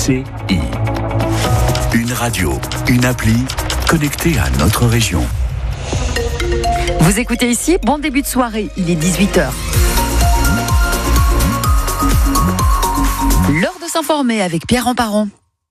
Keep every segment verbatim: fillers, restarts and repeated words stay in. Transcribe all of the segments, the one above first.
C I. Une radio, une appli connectée à notre région. Vous écoutez ici, bon début de soirée, il est dix-huit heures. L'heure de s'informer avec Pierre Emparon.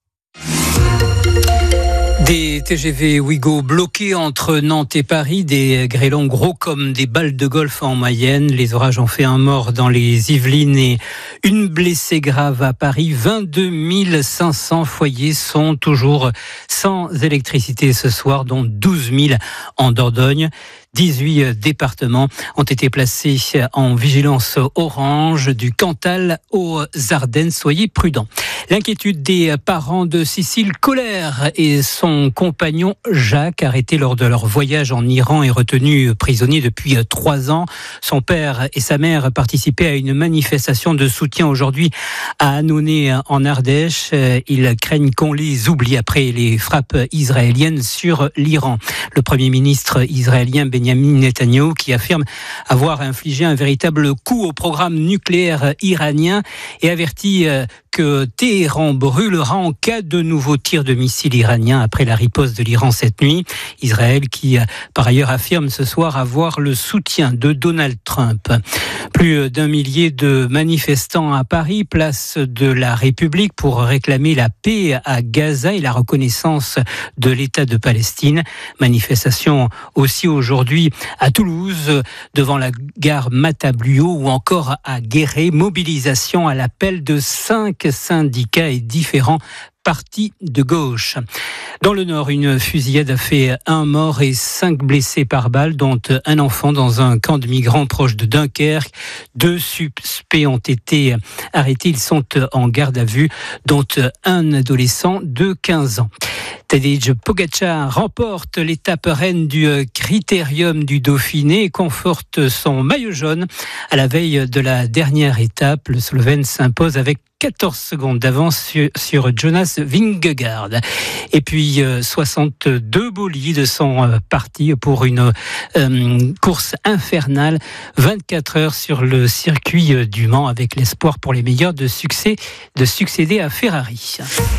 Des T G V Ouigo bloqués entre Nantes et Paris, des grêlons gros comme des balles de golf en Mayenne. Les orages ont fait un mort dans les Yvelines et une blessée grave à Paris. vingt-deux mille cinq cents foyers sont toujours sans électricité ce soir, dont douze mille en Dordogne. dix-huit départements ont été placés en vigilance orange du Cantal aux Ardennes. Soyez prudents. L'inquiétude des parents de Cécile Colère et son compagnon Jacques, arrêtés lors de leur voyage en Iran et retenus prisonniers depuis trois ans. Son père et sa mère participaient à une manifestation de soutien aujourd'hui à Annonay en Ardèche. Ils craignent qu'on les oublie après les frappes israéliennes sur l'Iran. Le Premier ministre israélien Benjamin Netanyahou, qui affirme avoir infligé un véritable coup au programme nucléaire iranien et avertit que Téhéran brûlera en cas de nouveaux tirs de missiles iraniens après la riposte de l'Iran cette nuit. Israël qui, par ailleurs, affirme ce soir avoir le soutien de Donald Trump. Plus d'un millier de manifestants à Paris, place de la République, pour réclamer la paix à Gaza et la reconnaissance de l'État de Palestine. Manifestation aussi aujourd'hui à Toulouse, devant la gare Matabluo ou encore à Guéret. Mobilisation à l'appel de cinq syndicats et différents partis de gauche. Dans le Nord, une fusillade a fait un mort et cinq blessés par balle, dont un enfant dans un camp de migrants proche de Dunkerque. Deux suspects ont été arrêtés. Ils sont en garde à vue, dont un adolescent de quinze ans. Tadej Pogačar remporte l'étape reine du Critérium du Dauphiné et conforte son maillot jaune. À la veille de la dernière étape, le Slovène s'impose avec quatorze secondes d'avance sur, sur Jonas Vingegaard. Et puis euh, soixante-deux bolides sont euh, partis pour une euh, course infernale. vingt-quatre heures sur le circuit euh, du Mans, avec l'espoir pour les meilleurs de, succès, de succéder à Ferrari.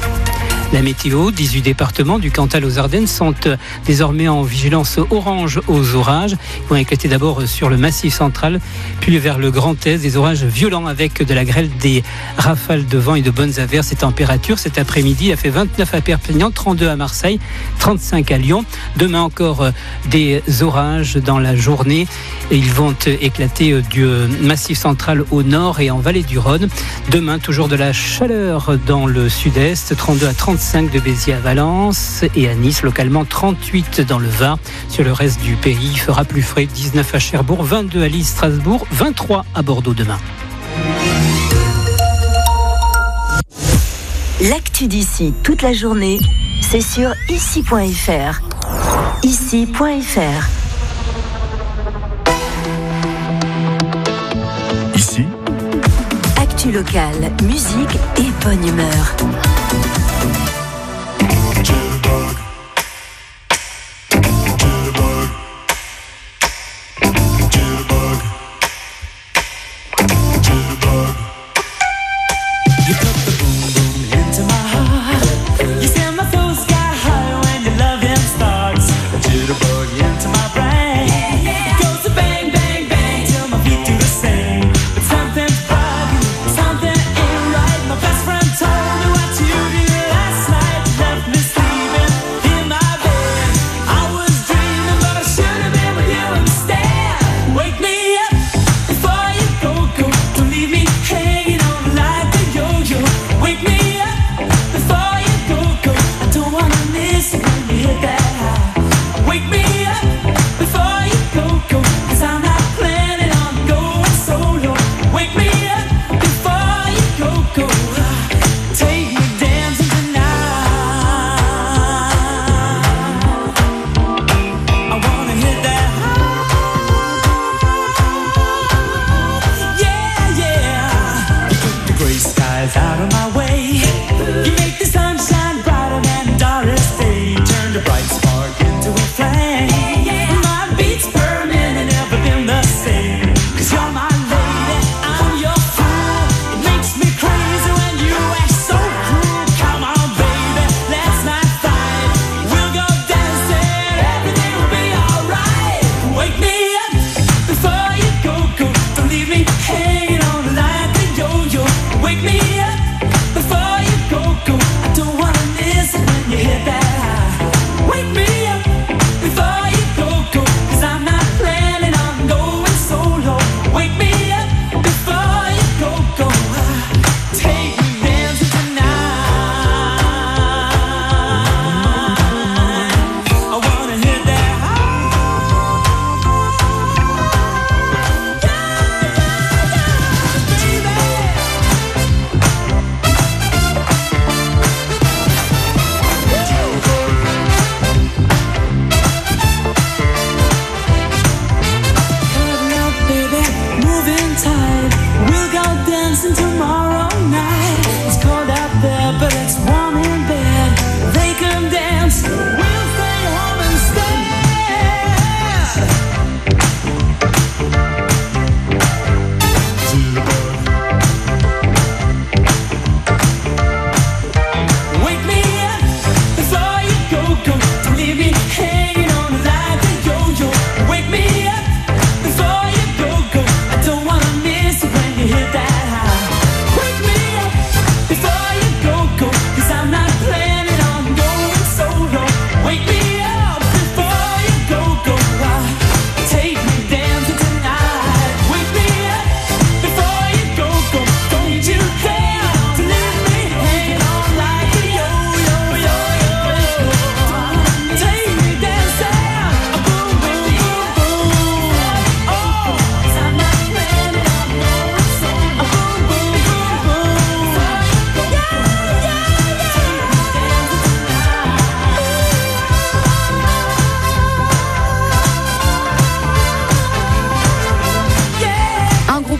La météo, dix-huit départements du Cantal aux Ardennes sont désormais en vigilance orange aux orages. Ils vont éclater d'abord sur le Massif central, puis vers le Grand Est. Des orages violents avec de la grêle, des rafales de vent et de bonnes averses. Et températures cet après-midi a fait vingt-neuf à Perpignan, trente-deux à Marseille, trente-cinq à Lyon. Demain encore des orages dans la journée. Et ils vont éclater du Massif central au nord et en vallée du Rhône. Demain, toujours de la chaleur dans le sud-est, trente-deux à trente-cinq de Béziers à Valence et à Nice, localement trente-huit dans le Var. Sur le reste du pays, il fera plus frais, dix-neuf à Cherbourg, vingt-deux à Lille, Strasbourg, vingt-trois à Bordeaux demain. L'actu d'ici toute la journée, c'est sur ici point f r. ici point f r. Ici, actu locale, musique et bonne humeur. Something ain't right. My best friend told me what you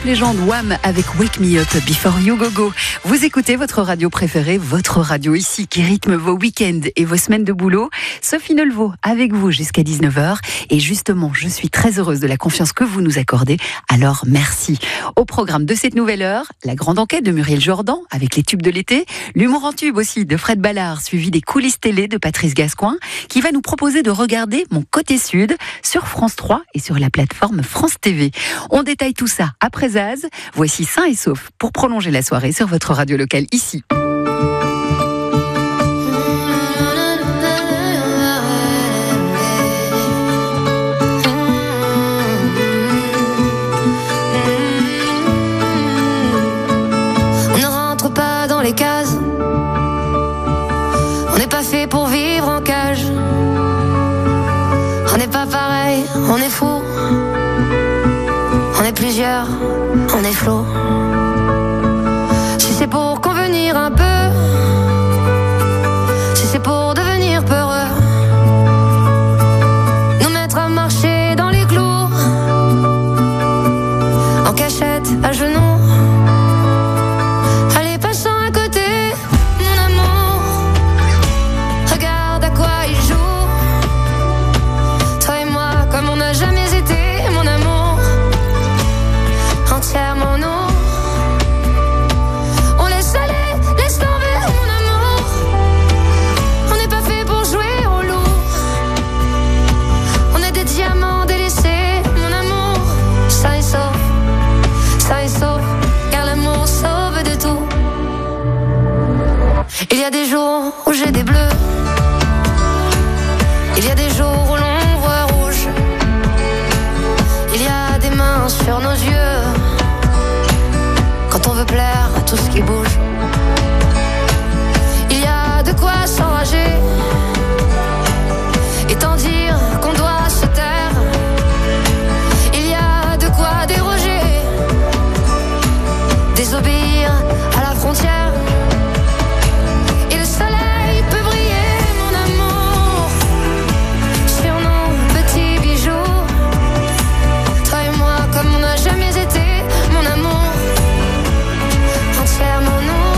légende Wham avec Wake Me Up Before You Go Go. Vous écoutez votre radio préférée, votre radio ici qui rythme vos week-ends et vos semaines de boulot. Sophie Nelvaux avec vous jusqu'à dix-neuf heures. Et justement, je suis très heureuse de la confiance que vous nous accordez. Alors merci. Au programme de cette nouvelle heure, la grande enquête de Muriel Jordan avec les tubes de l'été, l'humour en tube aussi de Fred Ballard, suivi des coulisses télé de Patrice Gascoigne, qui va nous proposer de regarder Mon Côté Sud sur France trois et sur la plateforme France T V. On détaille tout ça après Zaz. Voici Sain et Sauf pour prolonger la soirée sur votre radio locale ici. On ne rentre pas dans les cases. On n'est pas fait pour vivre en cage. On n'est pas pareil, on est fou. On est plusieurs, on est flou. Si c'est pour convenir un peu, si c'est pour devenir peureux, nous mettre à marcher dans les clous, en cachette, à genoux. Allez, passant à côté, mon amour, regarde à quoi il joue. Toi et moi, comme on n'a jamais été, mon amour, entièrement nous. On laisse aller, laisse tomber, mon amour. On n'est pas fait pour jouer au loup. On est des diamants délaissés, mon amour. Sain et sauf, sain et sauf, car l'amour sauve de tout. Il y a des jours où j'ai des bleus. Il y a des jours où l'on voit rouge. Il y a des mains sur nos yeux quand on veut plaire à tout ce qui bouge. Il y a de quoi s'enrager et tant dire qu'on doit se taire. Il y a de quoi déroger, désobéir à la frontière. Et le soleil peut briller, mon amour, sur nos petits bijoux. Toi et moi, comme on n'a jamais été, mon amour, entièrement nous.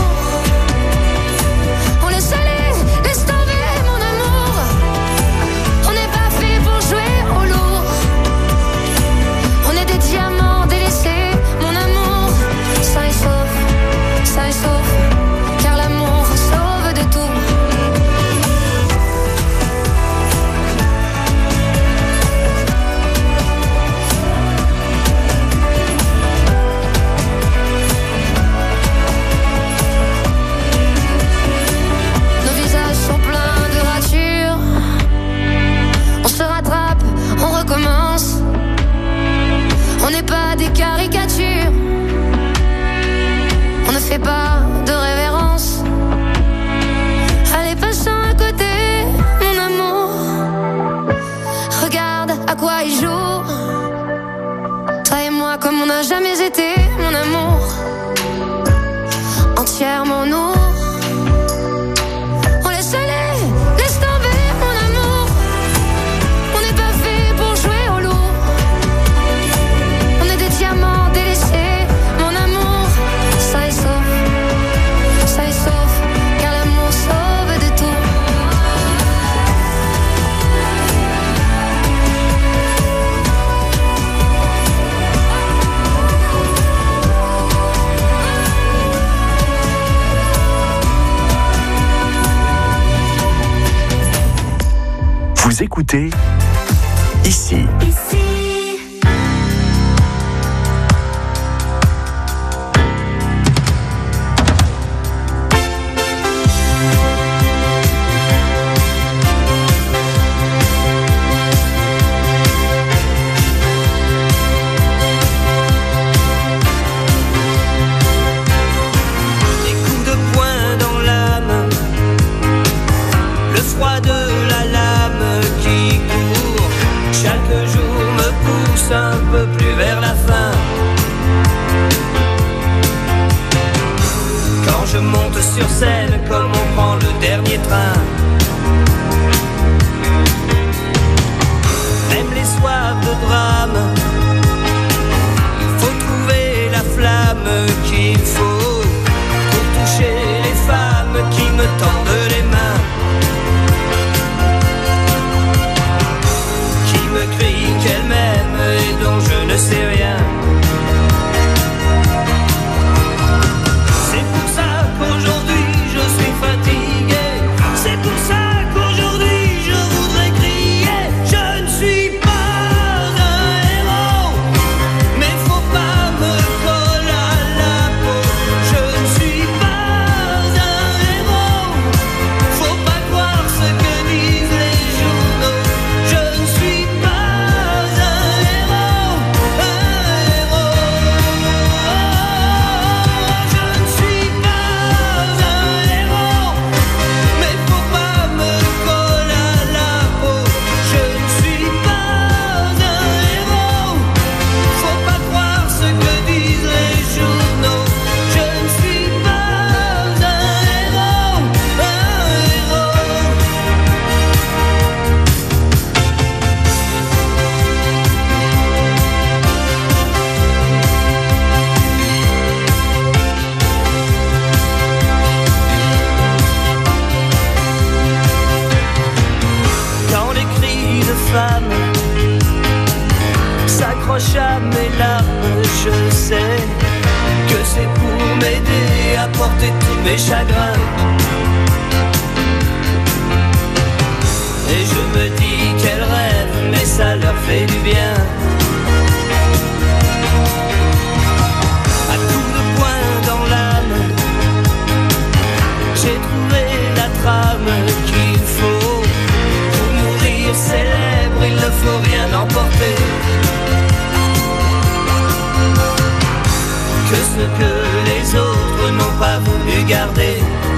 On laisse aller, laisse tomber, mon amour. On n'est pas fait pour jouer au lourd. On est des diamants délaissés, mon amour. Sain et sauf, sain et sauf, car l'amour sauve de tout. Nos visages sont pleins de ratures. On se rattrape, on recommence. On n'est pas des caricatures. On ne fait pas de révérence. Allez, passons à côté, mon amour. Regarde à quoi il joue. Toi et moi, comme on n'a jamais été, mon amour, entièrement nous. On laisse aller, laisse tomber, mon amour. On n'est pas fait pour jouer au loup. On est des diamants délaissés, mon amour. Sain et sauf, sain et sauf, car l'amour sauve de tout. Vous écoutez ici. Des coups de poing dans l'âme, le froid de la lame qui court. Chaque jour me pousse un peu plus vers la fin. Quand je monte sur scène, comme on prend le dernier train. Même les soirs de drame, il faut trouver la je sais que c'est pour m'aider à porter tous mes chagrins. Et je me dis qu'elles rêvent, mais ça leur fait du bien. À coups de poing dans l'âme, j'ai trouvé la trame qu'il faut. Pour mourir célèbre, il ne faut rien emporter que ce que les autres n'ont pas voulu garder.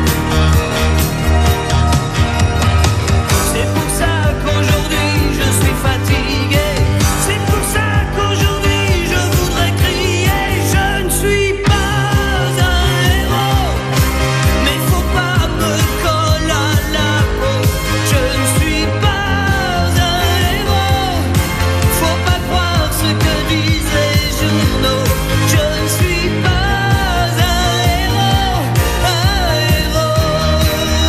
C'est pour ça qu'aujourd'hui je suis fatigué. C'est pour ça qu'aujourd'hui je voudrais crier. Je ne suis pas un héros, mais faut pas me coller à la peau. Je ne suis pas un héros, faut pas croire ce que disent les journaux. Je ne suis pas un héros, un héros.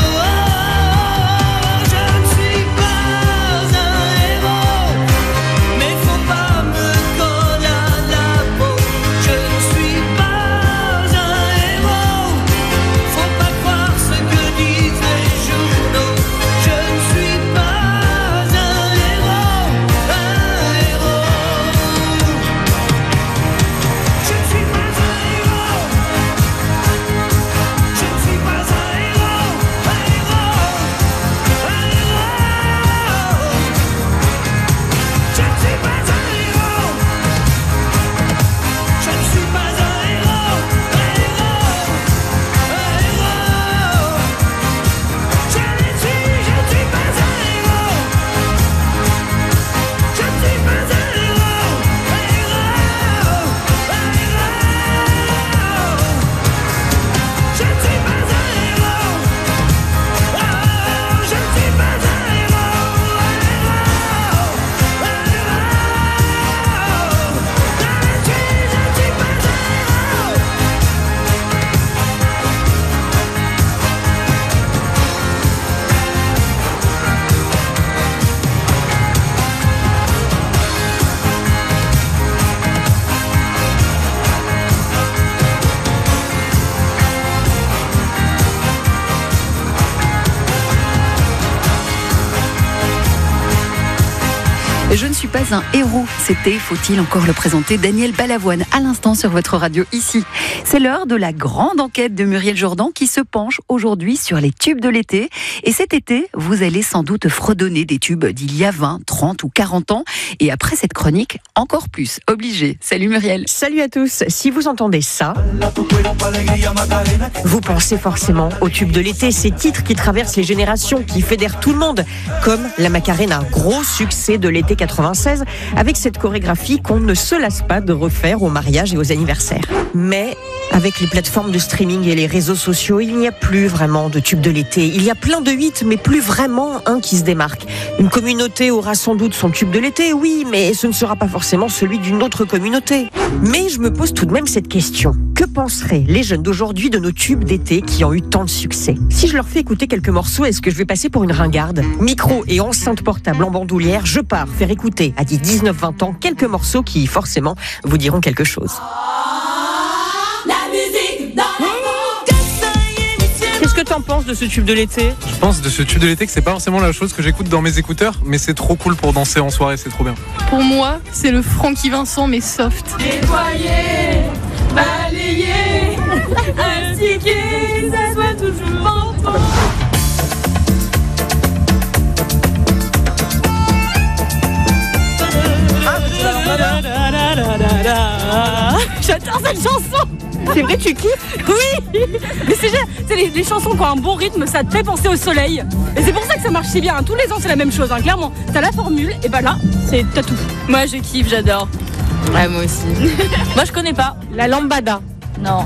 Je ne suis pas un héros, mais faut pas me coller à la peau. Je ne suis pas un héros, faut pas croire ce que disent les journaux. Je ne suis pas un héros, un héros. Je ne suis pas un héros. Je ne suis pas un héros, un héros, un héros. Je ne suis pas un héros. Je ne suis pas un héros, un héros, un héros. Je ne suis, je ne suis pas un héros. Je ne suis pas un héros, un héros, un héros. Je ne suis pas un héros. Oh, je ne suis pas un héros, un héros, un héros. Je ne suis, je ne suis pas un héros. Je ne suis pas un héros, c'était, faut-il encore le présenter, Daniel Balavoine à l'instant sur votre radio ici. C'est l'heure de la grande enquête de Muriel Jourdan qui se penche aujourd'hui sur les tubes de l'été. Et cet été, vous allez sans doute fredonner des tubes d'il y a vingt, trente ou quarante ans. Et après cette chronique, encore plus, obligé. Salut Muriel. Salut à tous, si vous entendez ça, vous pensez forcément au tube de l'été, ces titres qui traversent les générations, qui fédèrent tout le monde, comme la Macarena, gros succès de l'été quatre-vingt-seize, avec cette chorégraphie qu'on ne se lasse pas de refaire aux mariages et aux anniversaires. Mais avec les plateformes de streaming et les réseaux sociaux, il n'y a plus vraiment de tube de l'été. Il y a plein de hits, mais plus vraiment un qui se démarque. Une communauté aura sans doute son tube de l'été, oui, mais ce ne sera pas forcément celui d'une autre communauté. Mais je me pose tout de même cette question. Que penseraient les jeunes d'aujourd'hui de nos tubes d'été qui ont eu tant de succès? Si je leur fais écouter quelques morceaux, est-ce que je vais passer pour une ringarde? Micro et enceinte portable en bandoulière, je pars faire écouter à dix-neuf vingt ans quelques morceaux qui, forcément, vous diront quelque chose. Qu'est-ce que t'en penses de ce tube de l'été? Je pense de ce tube de l'été que c'est pas forcément la chose que j'écoute dans mes écouteurs, mais c'est trop cool pour danser en soirée, c'est trop bien. Pour moi, c'est le Francky Vincent, mais soft. Nettoyer, balayer, indiquer, ça soit toujours en fond. J'adore cette chanson. C'est vrai, tu kiffes? Oui. Mais c'est génial. C'est les, les chansons qui ont un bon rythme, ça te fait penser au soleil. Et c'est pour ça que ça marche si bien. Tous les ans, c'est la même chose. Hein. Clairement, t'as la formule, et bah là, c'est t'as tout. Moi, je kiffe, j'adore. Ouais, moi aussi. Moi, je connais pas. La lambada. Non.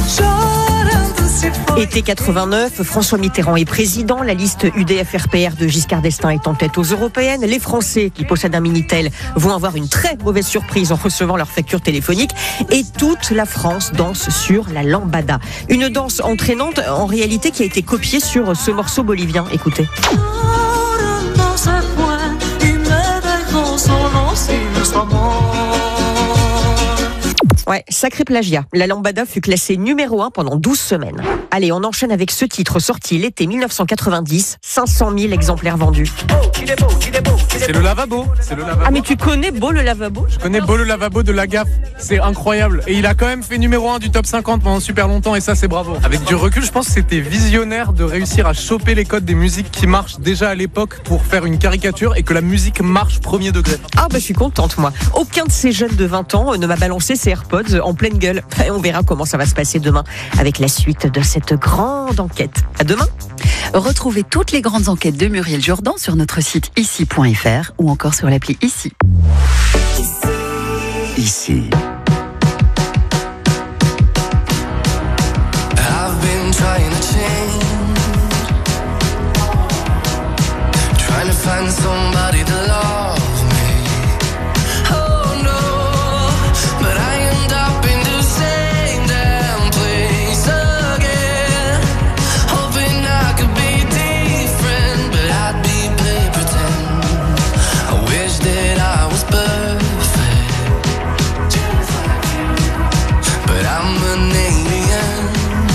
Été quatre-vingt-neuf, François Mitterrand est président, la liste U D F R P R de Giscard d'Estaing est en tête aux européennes. Les Français qui possèdent un Minitel vont avoir une très mauvaise surprise en recevant leur facture téléphonique. Et toute la France danse sur la lambada. Une danse entraînante, en réalité, qui a été copiée sur ce morceau bolivien. Écoutez. Ouais, sacré plagiat. La lambada fut classée numéro un pendant douze semaines. Allez, on enchaîne avec ce titre sorti l'été mille neuf cent quatre-vingt-dix, cinq cent mille exemplaires vendus. C'est le lavabo. C'est le lavabo. Ah mais tu connais Beau le lavabo? Je connais Beau le lavabo de la gaffe. C'est incroyable. Et il a quand même fait numéro un du top cinquante pendant super longtemps et ça c'est bravo. Avec du recul, je pense que c'était visionnaire de réussir à choper les codes des musiques qui marchent déjà à l'époque pour faire une caricature et que la musique marche premier degré. Ah bah je suis contente moi. Aucun de ces jeunes de vingt ans ne m'a balancé ses AirPods en pleine gueule. Et on verra comment ça va se passer demain avec la suite de cette grande enquête. À demain. Retrouvez toutes les grandes enquêtes de Muriel Jourdan sur notre site ici point f r ou encore sur l'appli Ici. Ici. I've been trying to change, trying to find somebody to love me. Oh no, but I end up in the same damn place again, hoping I could be different, but I'd be play pretend. I wish that I was perfect, but I'm an alien.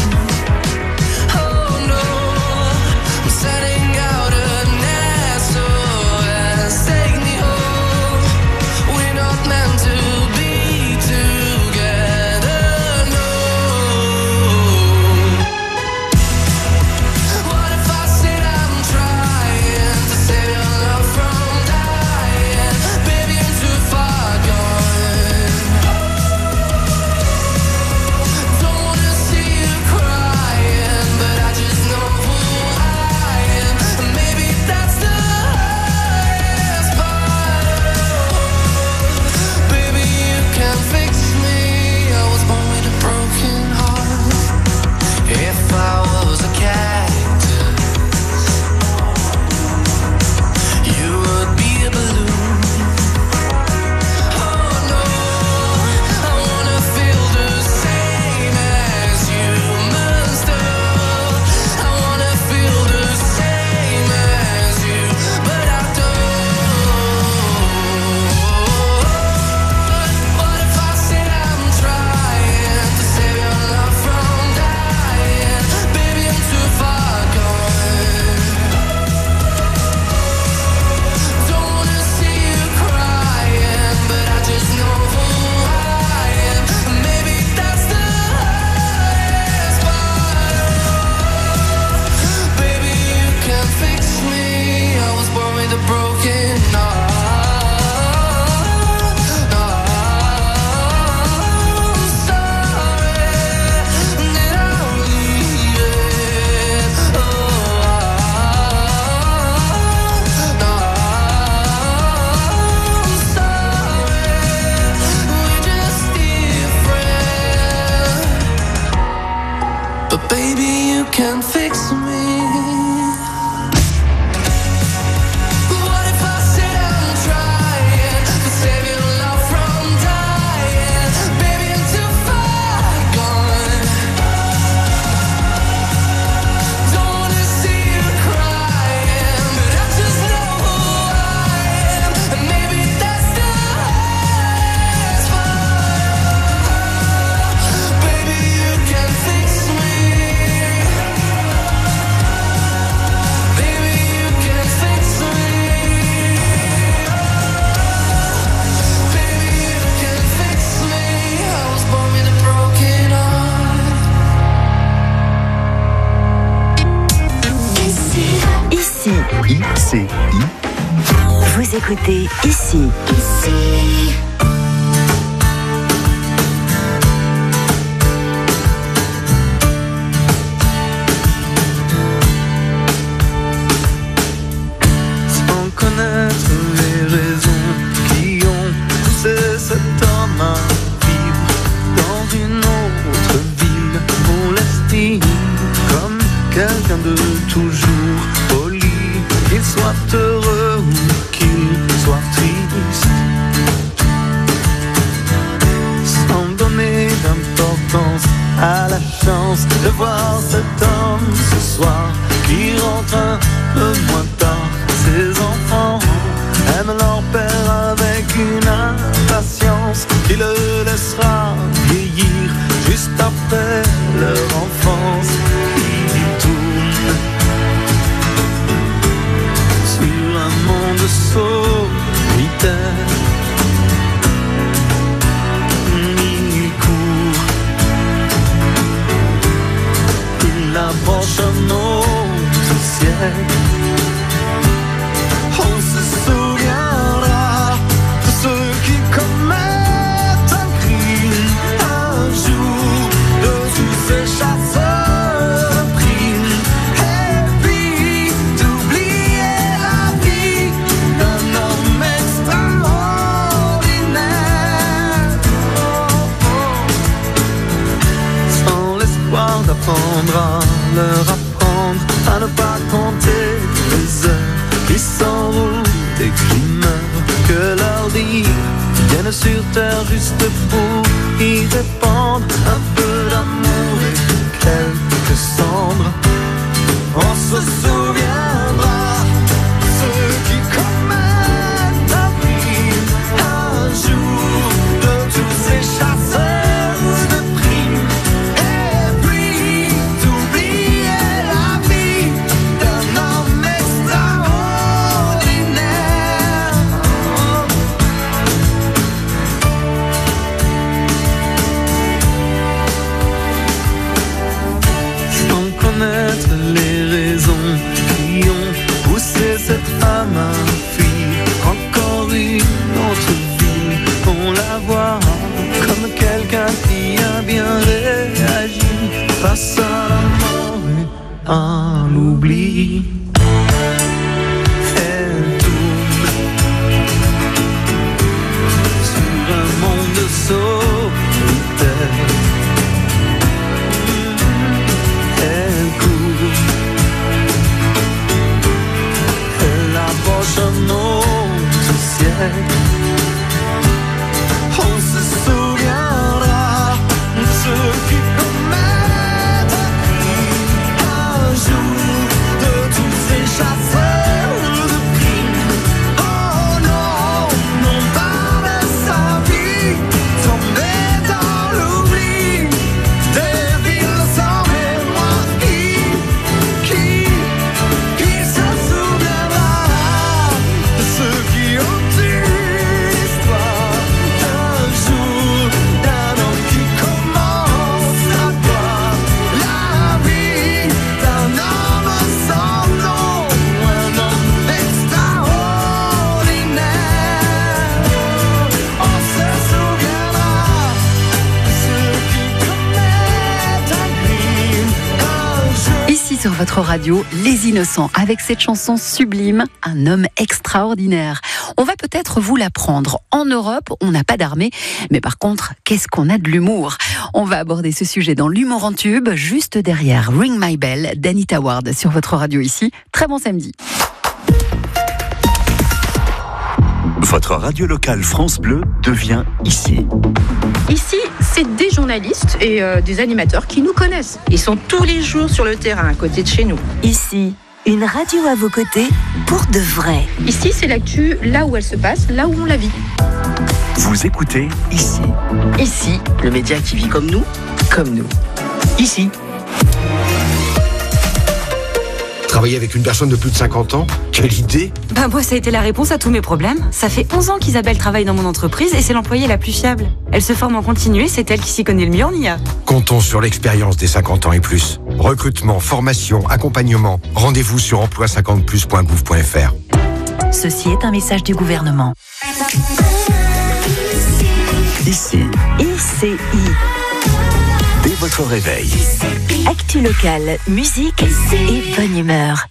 Oh no, I'm setting out an S O S. Take me home. We're not meant to be together. No. What if I said I'm trying to save your love from dying? Baby, I'm too far gone. Don't wanna see you crying, but I just know who I am. And maybe that's the hardest part. Baby, you can fix me. I was born with a broken heart. If I was a cactus, you would be a balloon. Oh no, I wanna feel the same as humans do. I wanna feel the same as you, but I don't. What if I said I'm trying to save your love from dying? Baby, I'm too far gone. Don't wanna see you crying, but I just know who I am. Maybe that's the hardest part. Baby, you can fix me. I was born with a broken heart. I'm sorry that I'm leaving. Oh, I'm sorry. We're just different. But baby, you can fix me. What if I said I'm trying to save your love from dying? Baby, I'm too far gone. Don't wanna see you crying, but I just know who I am. And maybe that's the hardest part. Baby, you can fix me. Baby, you can fix me. Baby, you can fix me. I was born with a broken heart. Ici, I, C, I. vous écoutez Ici. Sans connaître les raisons qui ont poussé cet homme à vivre dans une autre ville, on l'estime comme quelqu'un de toujours poli, qu'il soit heureux ou qu'il soit triste, sans donner d'importance à la chance de voir cet homme ce soir qui rentre un peu moins tard. Ses enfants aiment leur père avec une impatience qui le laissera On se souviendra de ceux qui commettent un crime un jour, de tous ces chasseurs de primes. Et puis d'oublier la vie d'un homme extraordinaire. Sans l'espoir d'apprendre à leur apprendre à ne pas compter les heures qui s'enroulent et qui meurent. Que leur dire viennent sur terre juste pour y répandre un peu d'amour et quelques cendres. On se souviendra de ceux qui commettent un crime un jour, de tous ces chasseurs de primes. Et puis d'oublier la vie d'un homme extraordinaire. Sans connaître les raisons qui ont poussé cette femme à fuir encore une autre ville. On la voit comme quelqu'un qui a bien réagi face à la mort et à l'oubli. Elle tourne sur un monde solitaire. Elle court, elle approche un autre ciel. On se souviendra de ceux qui commettent un crime un jour, de tous ces chasseurs de primes. Oh non, non pas de sa vie, tombée dans l'oubli. Des villes sans mémoire, qui, qui, qui se souviendra de ceux qui ont eu l'histoire d'un jour, d'un homme qui commence à boire la vie d'un homme sans nom, un homme extraordinaire. On se souviendra de ceux qui commettent un crime un jour. Ici sur votre radio, Les Innocents, avec cette chanson sublime, Un homme extraordinaire. On va peut-être vous l'apprendre. En Europe, on n'a pas d'armée, mais par contre, qu'est-ce qu'on a de l'humour? On va aborder ce sujet dans l'humour en tube, juste derrière Ring My Bell d'Anita Ward sur votre radio ici. Très bon samedi. Votre radio locale France Bleu devient ici. Ici, c'est des journalistes et euh, des animateurs qui nous connaissent. Ils sont tous les jours sur le terrain à côté de chez nous. Ici, une radio à vos côtés pour de vrai. Ici, c'est l'actu là où elle se passe, là où on la vit. Vous écoutez ici. Ici, le média qui vit comme nous, comme nous. Ici. Travailler avec une personne de plus de cinquante ans? Quelle idée! Ben moi, ça a été la réponse à tous mes problèmes. Ça fait onze ans qu'Isabelle travaille dans mon entreprise et c'est l'employée la plus fiable. Elle se forme en continu et c'est elle qui s'y connaît le mieux en I A. Comptons sur l'expérience des cinquante ans et plus. Recrutement, formation, accompagnement. Rendez-vous sur emploi cinquante plus point gouv point f r. Ceci est un message du gouvernement. Ici, I C I. dès votre réveil. Actu locale, musique et bonne humeur.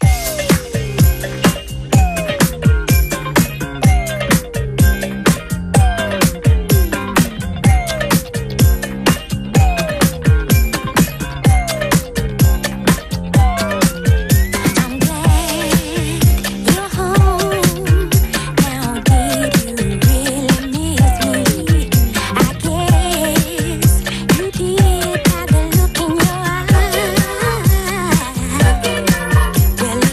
Well,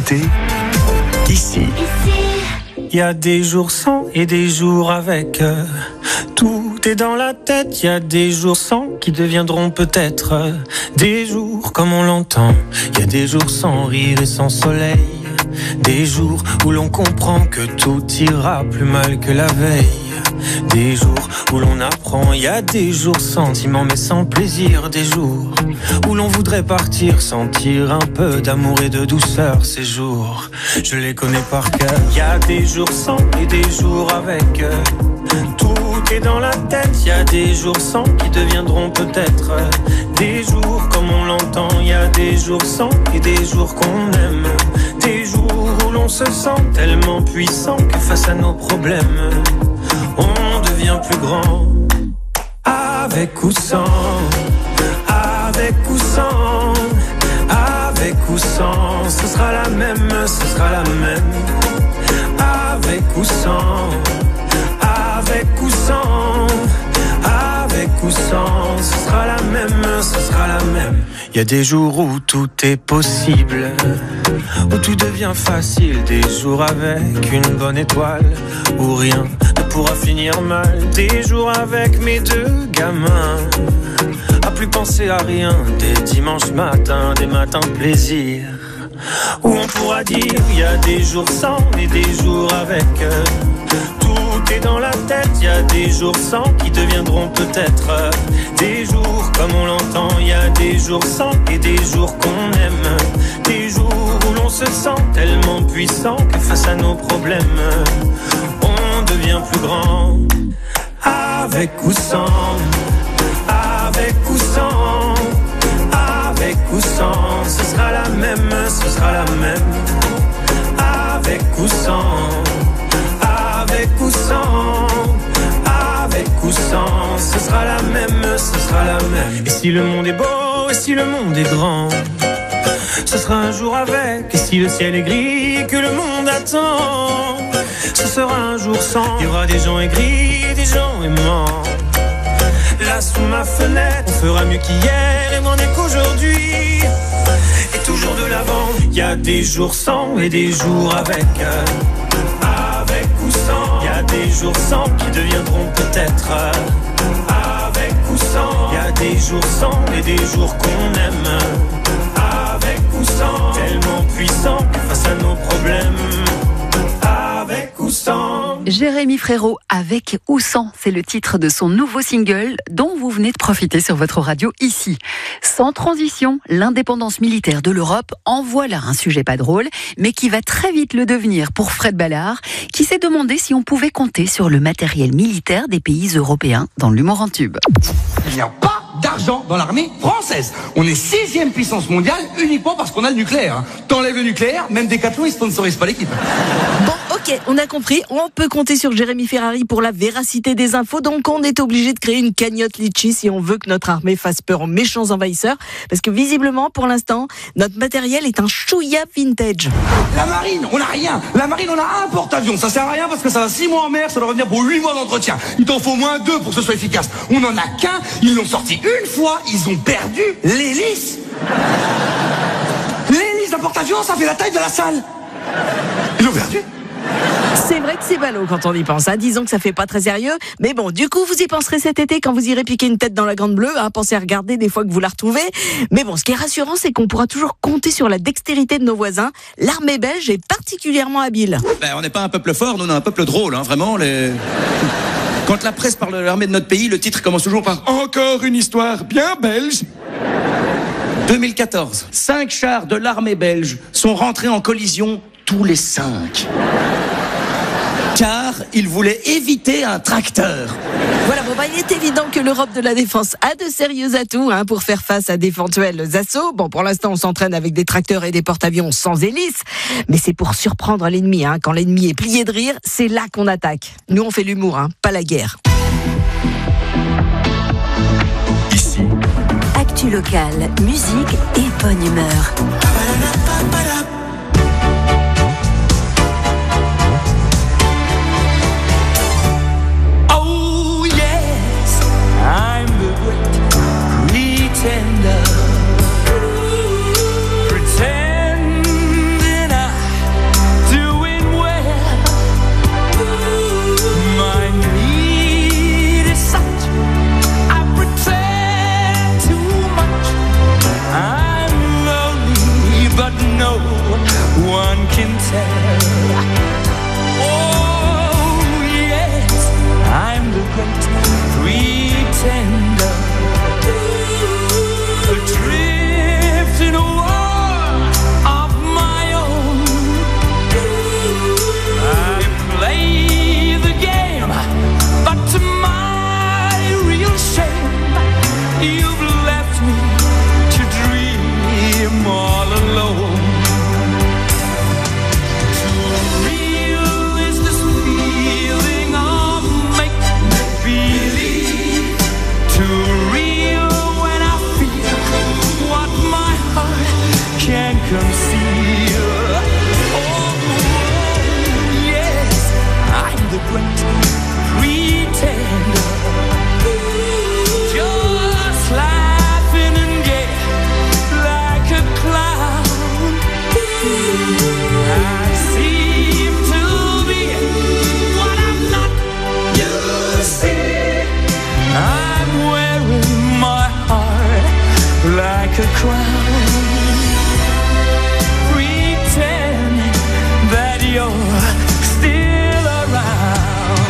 écoutez ici. Il y a des jours sans et des jours avec. Tout est dans la tête. Il y a des jours sans qui deviendront peut-être des jours comme on l'entend. Il y a des jours sans rire et sans soleil. Des jours où l'on comprend que tout ira plus mal que la veille. Des jours où l'on apprend, il y a des jours sentiments mais sans plaisir. Des jours où l'on voudrait partir, sentir un peu d'amour et de douceur. Ces jours, je les connais par cœur. Il y a des jours sans et des jours avec. Tout est dans la tête, il y a des jours sans qui deviendront peut-être des jours comme on l'entend. Il y a des jours sans et des jours qu'on aime. Des jours où l'on se sent tellement puissant que face à nos problèmes on devient plus grand. Avec ou sans, avec ou sans, avec ou sans, ce sera la même, ce sera la même. Avec ou sans, avec ou sans, avec ou sans, ce sera la même, ce sera la même. Il y a des jours où tout est possible, où tout devient facile. Des jours avec une bonne étoile, où rien ne pourra finir mal. Des jours avec mes deux gamins, à plus penser à rien. Des dimanches matins, des matins plaisir, où on pourra dire il y a des jours sans et des jours avec. Tout est dans la tête, il y a des jours sans qui deviendront peut-être des jours comme on l'entend. Il y a des jours sans et des jours qu'on aime. Des jours où l'on se sent tellement puissant que face à nos problèmes on devient plus grand. Avec ou sans, avec ou sans, avec ou sans, ce sera la même, ce sera la même. Avec ou sans, avec ou sans, avec ou sans, ce sera la même, ce sera la même. Et si le monde est beau, et si le monde est grand, ce sera un jour avec. Et si le ciel est gris, que le monde attend, ce sera un jour sans. Il y aura des gens aigris et des gens aimants. Là sous ma fenêtre, on fera mieux qu'hier et moins mieux qu'aujourd'hui. Et toujours de l'avant. Il y a des jours sans et des jours avec. Avec ou sans. Il y a des jours sans qui deviendront peut-être avec ou sans. Il y a des jours sans et des jours qu'on aime. Avec ou sans. Tellement puissant que face à nos problèmes. Avec ou sans. Jérémy Frérot, avec ou sans, c'est le titre de son nouveau single dont vous venez de profiter sur votre radio ici. Sans transition, l'indépendance militaire de l'Europe en voilà un sujet pas drôle, mais qui va très vite le devenir pour Fred Ballard, qui s'est demandé si on pouvait compter sur le matériel militaire des pays européens dans l'humour en tube. Il n'y a pas d'argent dans l'armée française. On est sixième puissance mondiale uniquement parce qu'on a le nucléaire. T'enlèves le nucléaire, même Decathlon, ils sponsorisent pas l'équipe. Bon, ok, on a compris. On peut compter sur Jérémy Ferrari pour la véracité des infos. Donc, on est obligé de créer une cagnotte litchi si on veut que notre armée fasse peur aux méchants envahisseurs. Parce que visiblement, pour l'instant, notre matériel est un chouïa vintage. La marine, on n'a rien. La marine, on a un porte-avions. Ça sert à rien parce que ça va six mois en mer, ça doit revenir pour huit mois d'entretien. Il t'en faut au moins deux pour que ce soit efficace. On en a qu'un. Ils l'ont sorti une fois. Ils ont perdu l'hélice. L'hélice d'un porte-avions, ça fait la taille de la salle. Ils l'ont perdu. C'est vrai que c'est ballot quand on y pense, hein. Disons que ça fait pas très sérieux, mais bon, du coup vous y penserez cet été quand vous irez piquer une tête dans la Grande Bleue, hein. Pensez à regarder des fois que vous la retrouvez. Mais bon, ce qui est rassurant, c'est qu'on pourra toujours compter sur la dextérité de nos voisins. L'armée belge est particulièrement habile. Ben, on n'est pas un peuple fort, nous on est un peuple drôle, hein, vraiment. Les... Quand la presse parle de l'armée de notre pays, le titre commence toujours par « Encore une histoire bien belge ». deux mille quatorze, cinq chars de l'armée belge sont rentrés en collision tous les cinq. Car ils voulaient éviter un tracteur. Voilà, bon bah il est évident que l'Europe de la défense a de sérieux atouts hein, pour faire face à d'éventuels assauts. Bon, pour l'instant, on s'entraîne avec des tracteurs et des porte-avions sans hélice, mais c'est pour surprendre l'ennemi. Hein. Quand l'ennemi est plié de rire, c'est là qu'on attaque. Nous, on fait l'humour, hein, pas la guerre. Ici, actu locale, musique et bonne humeur. Pretending I tell. Oh yes, I'm the great pretender, adrift in a world of my own. I play the game, but to my real shame, you've left me to dream all alone. Too real is this feeling of make-believe. Too real when I feel what my heart can't conceal. Oh, yes, I'm the great pretender, just laughing and gay like a clown. I seem to be what I'm not. You see, I'm wearing my heart like a crown, pretending that you're still around.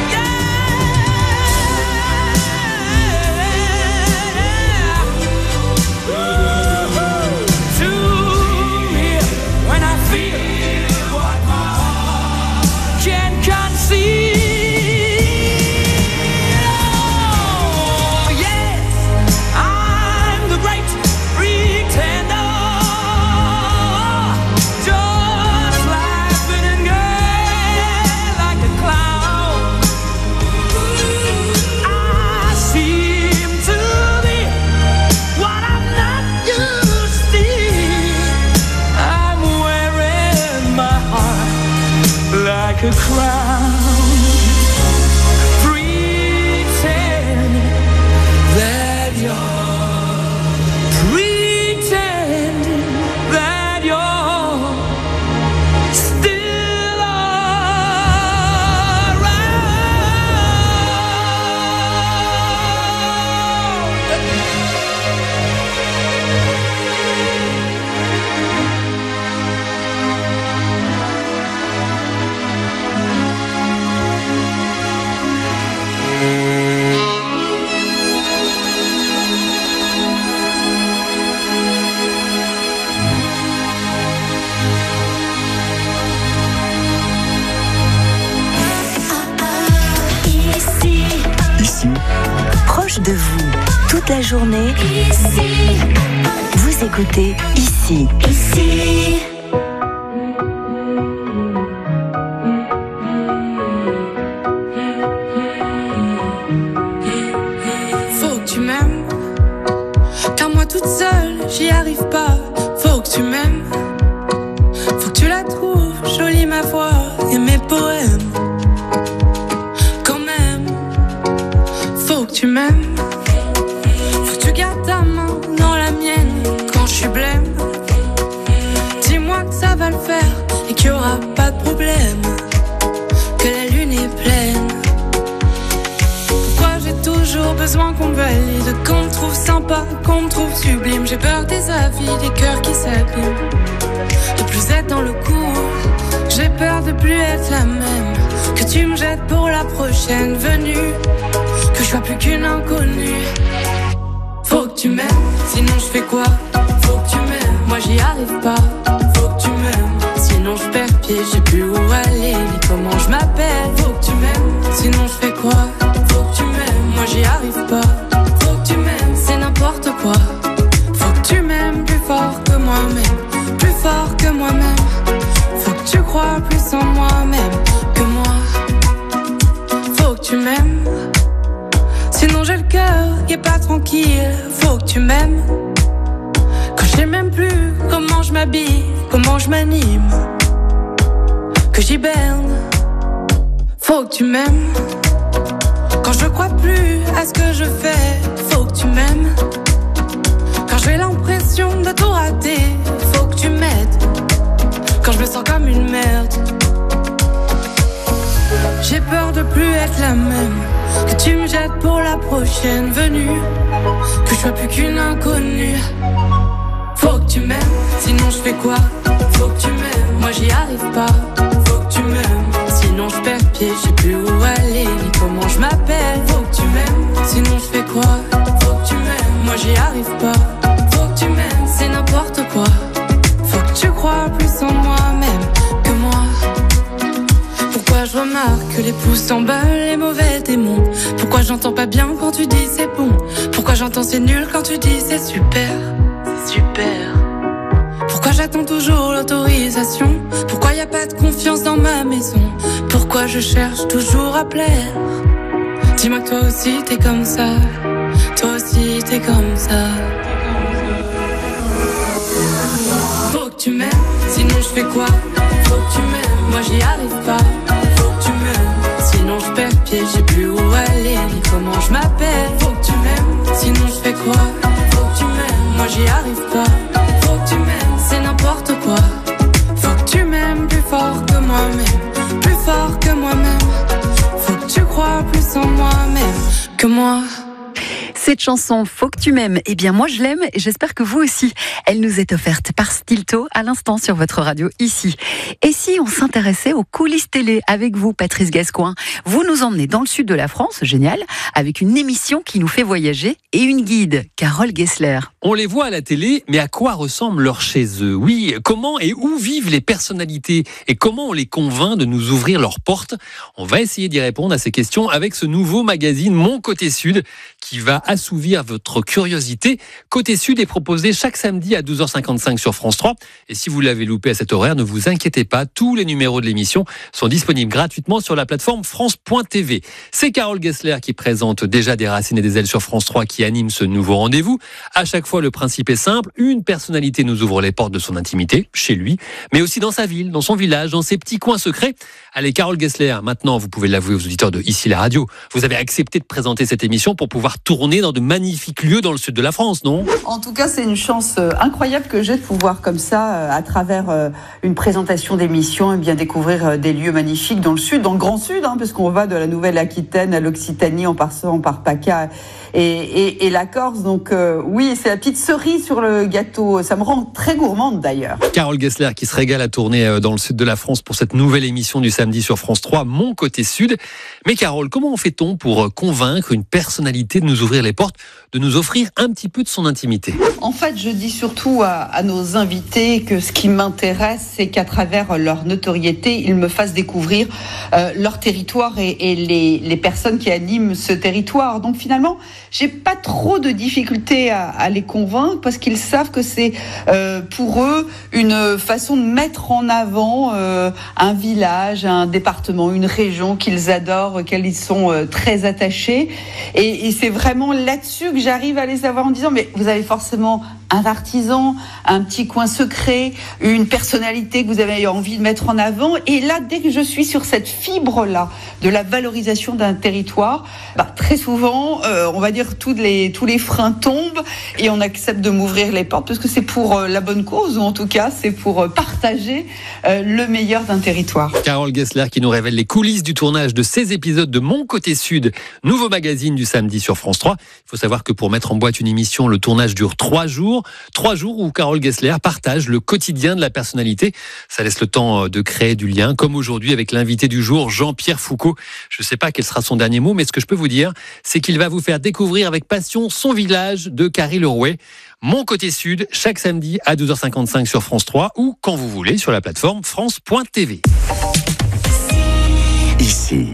To me, when I feel what my heart can't conceive. Oh, yes, I'm the great pretender, just laughing and gay like a clown. I seem to be what I'm not. You see, I'm wearing my heart like a crown, pretending that you're, pretending that you're still Ici, Ici, proche de vous, toute la journée. Ici, vous écoutez Ici. Ici. Faut que tu m'aimes, car moi toute seule j'y arrive pas. Faut que tu m'aimes, faut que tu la trouves jolie ma voix et mes poèmes. Quand même, faut que tu m'aimes, faut que tu gardes ta main dans la mienne quand je suis blême. Dis-moi que ça va le faire et qu'il y aura pas de problème, que la lune est pleine. Pourquoi j'ai toujours besoin qu'on me valide, qu'on me trouve sympa, qu'on me trouve sublime. J'ai peur des avis, des cœurs qui s'abîment, de plus être dans le coup. J'ai peur de plus être la même, que tu me jettes pour la prochaine venue, que je sois plus qu'une inconnue. Faut que tu m'aimes, sinon je fais quoi? Faut que tu m'aimes, moi j'y arrive pas. Faut que tu m'aimes, sinon je perds pied, j'ai plus où aller ni comment je m'appelle. Faut que tu m'aimes, sinon je fais quoi? Faut que tu m'aimes, moi j'y arrive pas. Faut que tu m'aimes, c'est n'importe quoi. Faut que tu m'aimes plus fort que moi-même, plus fort que moi-même. Faut que tu crois plus en moi-même que moi. Faut que tu m'aimes, sinon j'ai le cœur qui est pas tranquille. Faut que tu m'aimes, quand je sais même plus comment je m'habille, comment je m'anime, que j'hiberne. Faut que tu m'aimes, quand je crois plus à ce que je fais. Faut que tu m'aimes, quand j'ai l'impression de tout rater. Faut que tu m'aides, quand je me sens comme une merde. J'ai peur de plus être la même, que tu me jettes pour la prochaine venue, que je sois plus qu'une inconnue. Faut que tu m'aimes, sinon je fais quoi? faut que tu m'aimes. Moi j'y arrive pas, faut que tu m'aimes. Sinon je perds pied, je sais plus où aller, ni comment je m'appelle. Faut que tu m'aimes, sinon je fais quoi? Faut que tu m'aimes. Moi j'y arrive pas, faut que tu m'aimes. C'est n'importe quoi. Faut que tu crois plus en moi-même que moi. Pourquoi je remarque que les pouces s'emballent, les mauvais démons? Pourquoi j'entends pas bien quand tu dis c'est bon? Pourquoi j'entends c'est nul quand tu dis c'est super? C'est super. Pourquoi j'attends toujours l'autorisation? Pourquoi y a pas de confiance dans ma maison? Pourquoi je cherche toujours à plaire? Dis-moi que toi aussi t'es comme ça. Toi aussi t'es comme ça. Faut que tu m'aimes, sinon je fais quoi? Faut que tu m'aimes, moi j'y arrive pas. Faut que tu m'aimes, sinon je perds pied, je sais plus où aller, ni comment je m'appelle. Faut que tu m'aimes, sinon je fais quoi? Faut que tu m'aimes, moi j'y arrive pas. Faut que tu m'aimes, c'est n'importe quoi. Faut que tu m'aimes plus fort que moi-même, plus fort que moi-même. Faut que tu crois plus en moi-même que moi. Cette chanson, Faut que tu m'aimes, eh bien moi je l'aime et j'espère que vous aussi. Elle nous est offerte par Stilto à l'instant sur votre radio ici. Et si on s'intéressait aux coulisses télé avec vous, Patrice Gascoigne? Vous nous emmenez dans le sud de la France, génial, avec une émission qui nous fait voyager et une guide, Carole Gessler. On les voit à la télé, mais à quoi ressemble leur chez eux? Oui, comment et où vivent les personnalités et comment on les convainc de nous ouvrir leurs portes? On va essayer d'y répondre à ces questions avec ce nouveau magazine Mon Côté Sud qui va assouvir votre curiosité. Côté Sud est proposé chaque samedi à douze heures cinquante-cinq sur France trois. Et si vous l'avez loupé à cet horaire, ne vous inquiétez pas, tous les numéros de l'émission sont disponibles gratuitement sur la plateforme France point T V. C'est Carole Gessler qui présente déjà Des Racines et des Ailes sur France trois qui anime ce nouveau rendez-vous. À chaque fois, le principe est simple, une personnalité nous ouvre les portes de son intimité, chez lui, mais aussi dans sa ville, dans son village, dans ses petits coins secrets. Allez, Carole Gessler, maintenant, vous pouvez l'avouer aux auditeurs de Ici la radio, vous avez accepté de présenter cette émission pour pouvoir tourner dans de magnifiques lieux dans le sud de la France, non? En tout cas, c'est une chance incroyable que j'ai de pouvoir comme ça, à travers une présentation d'émission, et bien découvrir des lieux magnifiques dans le sud, dans le Grand Sud, hein, parce qu'on va de la Nouvelle-Aquitaine à l'Occitanie en passant par PACA et, et, et la Corse. Donc euh, oui, c'est la petite cerise sur le gâteau. Ça me rend très gourmande d'ailleurs. Carole Gessler qui se régale à tourner dans le sud de la France pour cette nouvelle émission du samedi sur France trois, Mon Côté Sud. Mais Carole, comment fait-on pour convaincre une personnalité de nous ouvrir les portes, de nous offrir un petit peu de son intimité? En fait, je dis surtout à, à nos invités que ce qui m'intéresse, c'est qu'à travers leur notoriété, ils me fassent découvrir euh, leur territoire et, et les, les personnes qui animent ce territoire. Donc finalement, j'ai pas trop de difficultés à, à les convaincre parce qu'ils savent que c'est euh, pour eux une façon de mettre en avant euh, un village, un département, une région qu'ils adorent, auxquels ils sont euh, très attachés. Et, et c'est vraiment là-dessus que j'arrive à les avoir en disant mais vous avez forcément un artisan, un petit coin secret, une personnalité que vous avez envie de mettre en avant. Et là, dès que je suis sur cette fibre-là de la valorisation d'un territoire, bah, très souvent, euh, on va dire tous les, tous les freins tombent et on accepte de m'ouvrir les portes parce que c'est pour euh, la bonne cause, ou en tout cas, c'est pour euh, partager euh, le meilleur d'un territoire. Carole Gessler qui nous révèle les coulisses du tournage de ces épisodes de Mon Côté Sud, nouveau magazine du samedi sur France trois. Il faut savoir que pour mettre en boîte une émission, le tournage dure trois jours. Trois jours où Carole Gessler partage le quotidien de la personnalité. Ça laisse le temps de créer du lien, comme aujourd'hui avec l'invité du jour, Jean-Pierre Foucault. Je ne sais pas quel sera son dernier mot, mais ce que je peux vous dire, c'est qu'il va vous faire découvrir avec passion son village de Carry-le-Rouet. Mon Côté Sud, chaque samedi à douze heures cinquante-cinq sur France trois ou quand vous voulez sur la plateforme France point T V. Ici.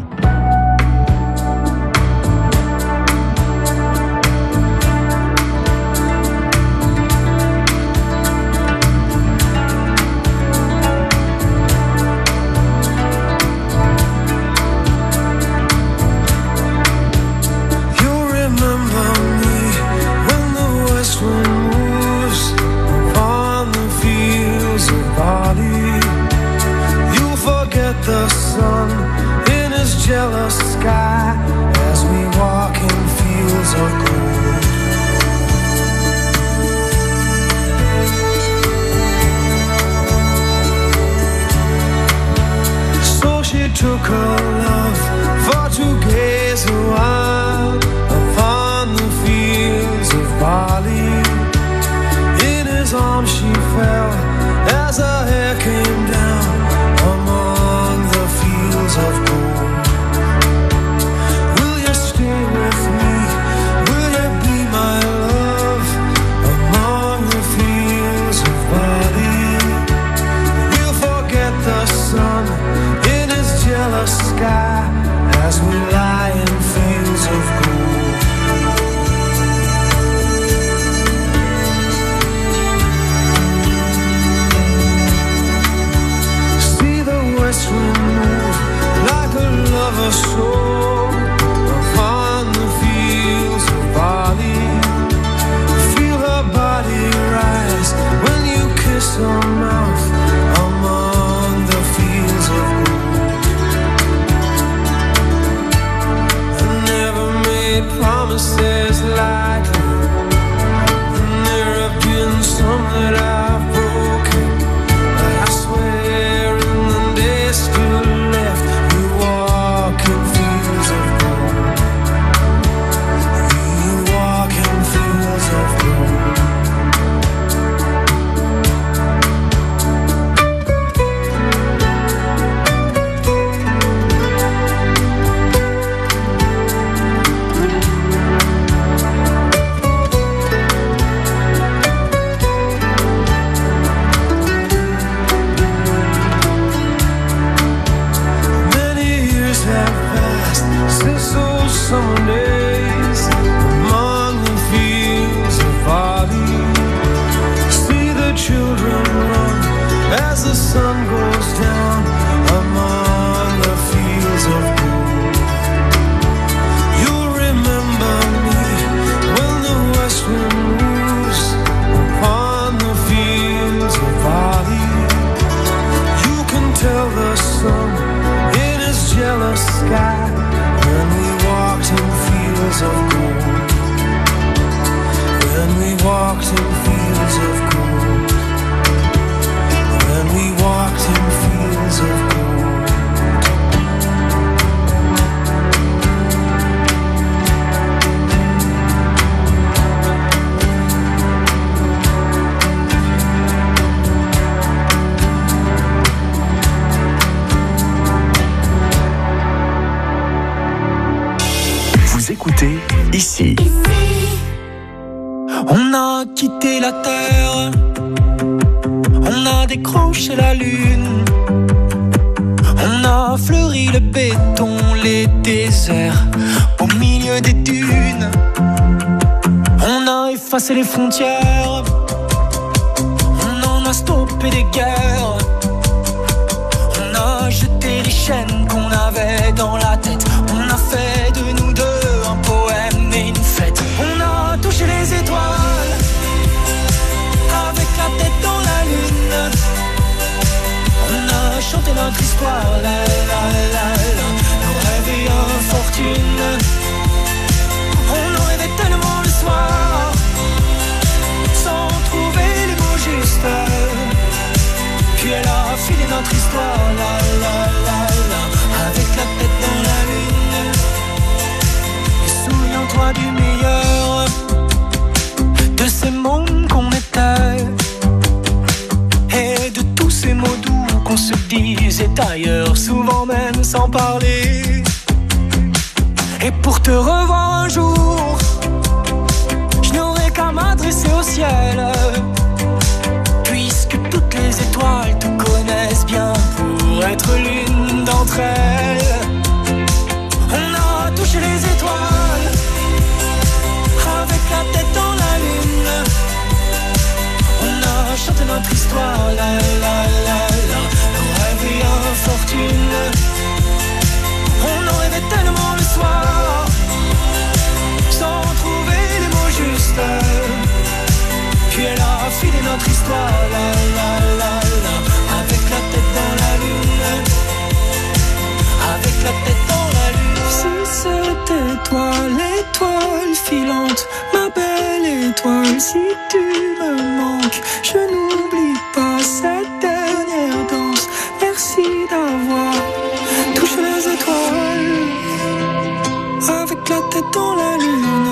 The sun in his jealous sky as we walk in fields of gold. So she took her love for to gaze a while upon the fields of barley. In his arms she fell as her hair jealous sky as we lie in fields of gold. See the west wind move like a lover's soul upon the fields of barley. Feel her body rise when you kiss her mouth among the fields of gold. I never made promises lightly, and there have been some that I've broken. But I swear in the days still left, you walk in fields of gold. You walk in fields of gold. Summer days among the fields of barley. See the children run as the sun goes down among the fields of gold. You'll remember me when the west wind moves upon the fields of barley. You can tell the sun in his jealous sky when we walked in fields of gold. When we walked in fields of gold. When we walked in fields of gold. Écoutez ici. On a quitté la terre, on a décroché la lune, on a fleuri le béton, les déserts au milieu des dunes. On a effacé les frontières, on en a stoppé des guerres. On a jeté les chaînes qu'on avait dans la tête, on a fait de nous deux un poème et une fête. On a touché les étoiles avec la tête dans la lune. On a chanté notre histoire, la la la la, nos rêves et infortunes. On en rêvait tellement le soir, sans trouver les mots justes. Puis elle a filé notre histoire, la la la la, avec la tête dans la lune. Souviens-toi du meilleur de ces mondes qu'on était, et de tous ces mots doux qu'on se disait ailleurs, souvent même sans parler. Et pour te revoir un jour, je n'aurai qu'à m'adresser au ciel, puisque toutes les étoiles te connaissent bien pour être l'une d'entre elles. On a touché les étoiles avec la tête dans la lune. On a chanté notre histoire, la la la la, nos rêves et infortunes. On en rêvait tellement le soir, sans trouver les mots justes. Puis elle a filé notre histoire, la la la la, avec la tête dans la lune. Avec la tête dans la lune. Si c'était toi l'étoile filante, ma belle étoile, si tu me manques, je n'oublie pas cette dernière danse. Merci d'avoir touché les étoiles avec la tête dans la lune.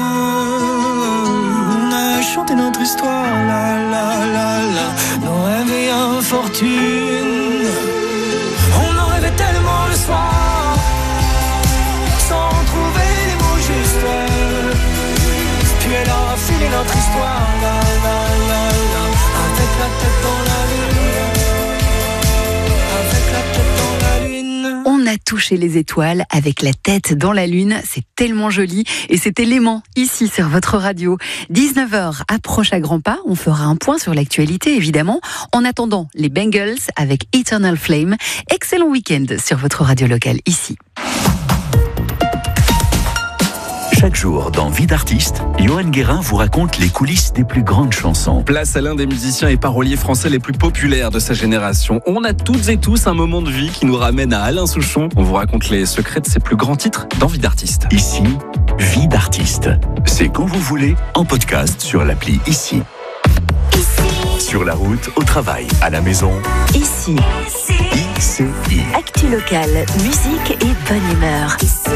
On a chanté notre histoire, la la la la, nos rêves et infortunes. On en rêvait tellement le soir, sans trouver les mots justes. Puis elle a filé notre histoire, la la la la, avec la tête dans la lune. Avec la tête dans la lune. On a toucher les étoiles avec la tête dans la lune. C'est tellement joli et c'était Léman ici sur votre radio. dix-neuf heures approche à grands pas. On fera un point sur l'actualité évidemment. En attendant, les Bengals avec Eternal Flame. Excellent week-end sur votre radio locale ici. Chaque jour, dans Vie d'artiste, Johan Guérin vous raconte les coulisses des plus grandes chansons. Place à l'un des musiciens et paroliers français les plus populaires de sa génération. On a toutes et tous un moment de vie qui nous ramène à Alain Souchon. On vous raconte les secrets de ses plus grands titres dans Vie d'artiste. Ici, Vie d'artiste. C'est quand vous voulez, en podcast sur l'appli Ici. Ici. Sur la route, au travail, à la maison. Ici. I C I. Actu locale, musique et bonne humeur. Ici.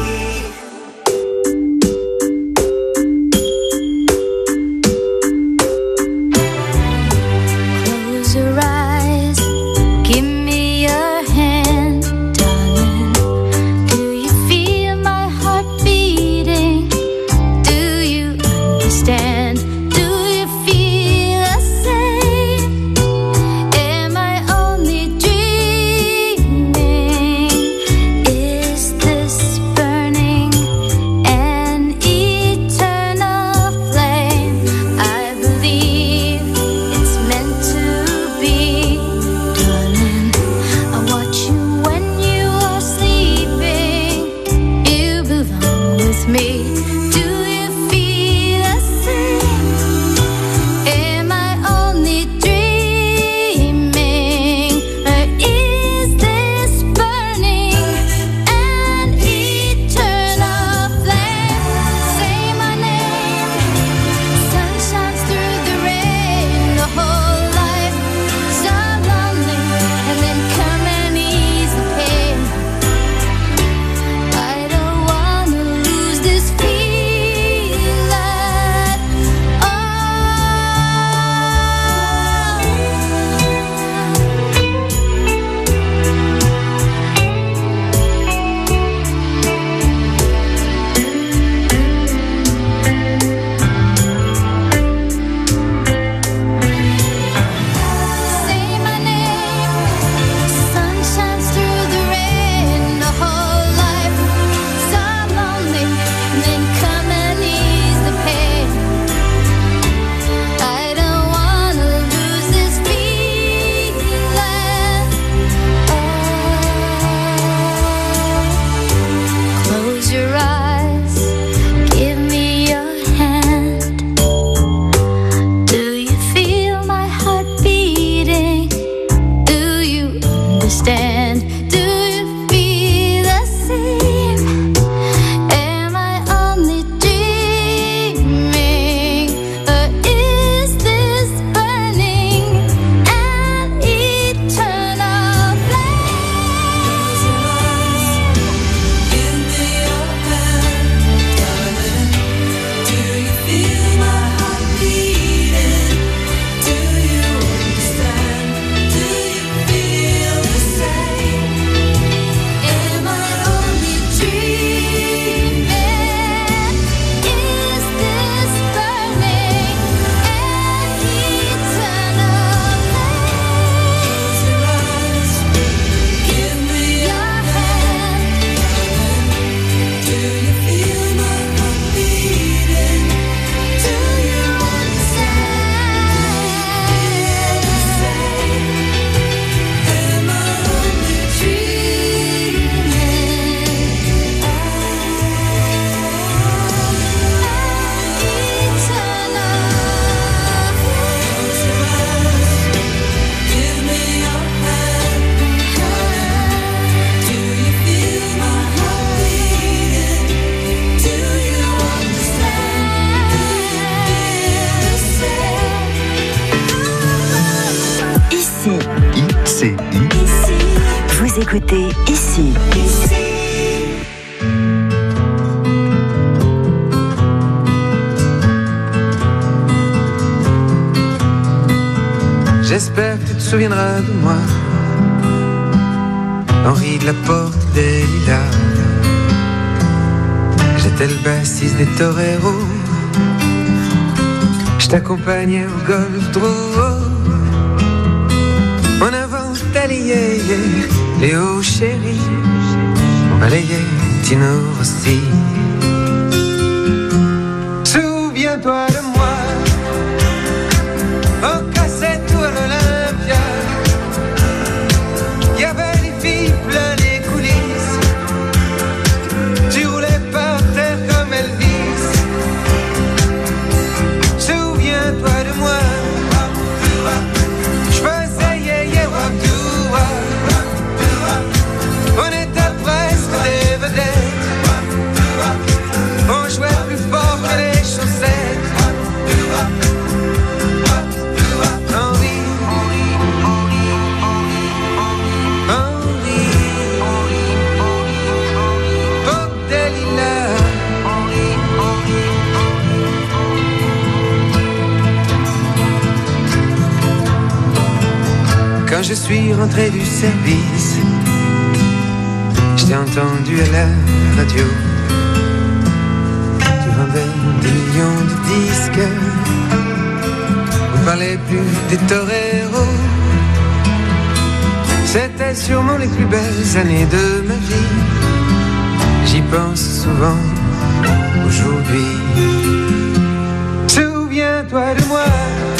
écoutez Ici. J'espère que tu te souviendras de moi, Henri de la Porte des Lilas. J'étais le bassiste des Toreros, je t'accompagnais au golf Drouot. En avant t'alliais Léo chéri, balayait Tino Rossi. Souviens-toi de moi, au cassette ou à l'Olympia. Y avait des filles plein les coulisses. Tu roulais par terre comme Elvis. Souviens-toi de moi. Je faisais yeah yeah wap doo wap. On était presque des vedettes. On jouait plus fort que les chaussettes. Henri, Henri, Bob Delila. Quand je suis rentré du service, je t'ai entendu à la radio. Tu vendais des millions de disques. On parlait plus des toreros. C'était sûrement les plus belles années de ma vie. J'y pense souvent aujourd'hui. Souviens-toi de moi.